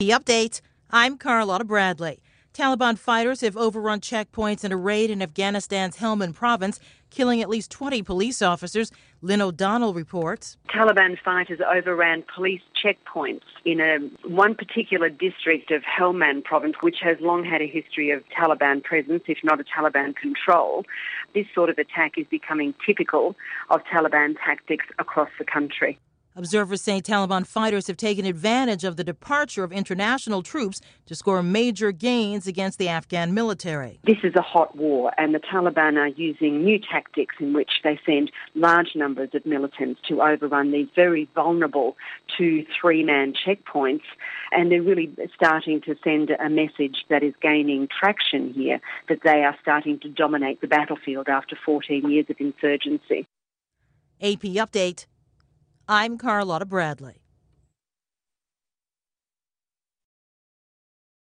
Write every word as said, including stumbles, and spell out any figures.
The update. I'm Carlotta Bradley. Taliban fighters have overrun checkpoints in a raid in Afghanistan's Helmand province, killing at least twenty police officers. Lynn O'Donnell reports. Taliban fighters overran police checkpoints in a, one particular district of Helmand province, which has long had a history of Taliban presence, if not a Taliban control. This sort of attack is becoming typical of Taliban tactics across the country. Observers say Taliban fighters have taken advantage of the departure of international troops to score major gains against the Afghan military. This is a hot war, and the Taliban are using new tactics in which they send large numbers of militants to overrun these very vulnerable two, three-man checkpoints. And they're really starting to send a message that is gaining traction here, that they are starting to dominate the battlefield after fourteen years of insurgency. A P Update. I'm Carlotta Bradley.